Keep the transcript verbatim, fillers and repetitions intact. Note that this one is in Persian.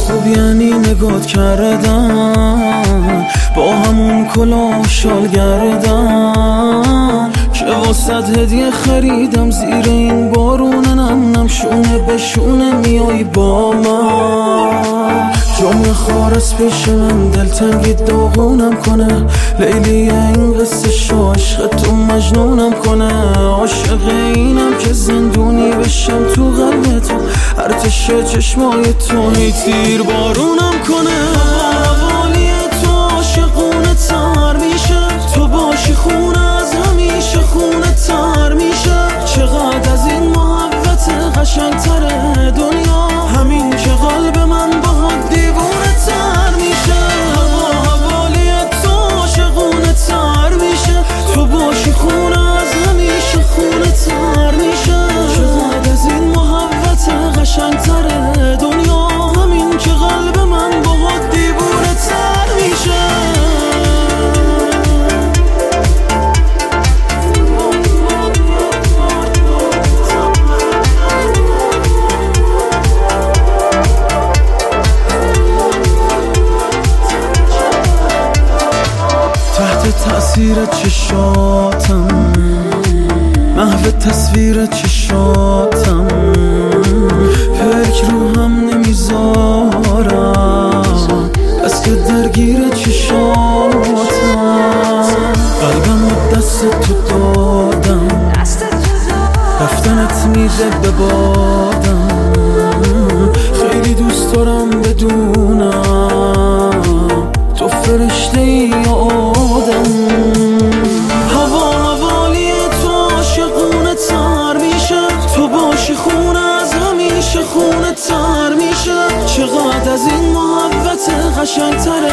خوب یعنی نگات کردن، با همون کلاه شال گردن که واسد هدیه خریدم. زیر این بارون نم نم شونه به شونه میای با من. جمعه خارس پیش من دلتنگی داغونم کنه، لیلی این قصه شو عشق تو مجنونم کنه. عاشق اینم که زندونی بشم تو قلب تو، ارتش چشمای تو هی تیر بارونم کنه. حوالی تو عاشقونه تر میشه، تو باشی خونه از همیشه خونه تر میشه. چقدر از این محبت قشنگ تره دنیا، همین که قلب من با دیوونه تر میشه. حوالی تو عاشقونه تر میشه، تو باشی خونه از همیشه خونه تر میشه. چقدر از این محبت قشنگ تره دنیا، همین که قلب من با دیوونه تر میشه. تحت تأثیر چشاتم، محو تصویر چشاتم، پلک رو هم نمیذارم بس که درگیر چشاتم. قلبم رو دست تو دادم، رفتنت میده به بادم. خیلی دوست دارم بدونم تو فرشته ای آدم. هوا حوالی تو عاشقونه تر میشه، تو باشی خونه از همیشه خونه تر میشه. چقدر از این محبت قشنگ تره